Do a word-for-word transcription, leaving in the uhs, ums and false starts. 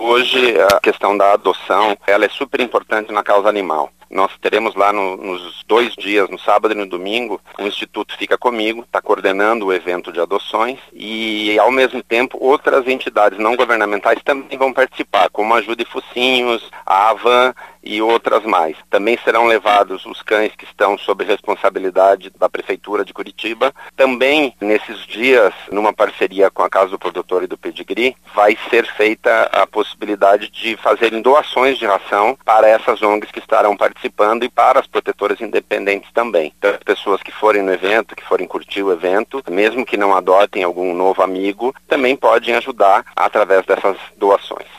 Hoje a questão da adoção, ela é super importante na causa animal. Nós teremos lá no, nos dois dias, no sábado e no domingo, o Instituto Fica Comigo, está coordenando o evento de adoções e, ao mesmo tempo, outras entidades não governamentais também vão participar, como a Ajude Focinhos, a Avan e outras mais. Também serão levados os cães que estão sob responsabilidade da Prefeitura de Curitiba. Também, nesses dias, numa parceria com a Casa do Produtor e do Pedigree, vai ser feita a possibilidade de fazerem doações de ração para essas O N Gs que estarão participando participando e para as protetoras independentes também. Então, as pessoas que forem no evento, que forem curtir o evento, mesmo que não adotem algum novo amigo, também podem ajudar através dessas doações.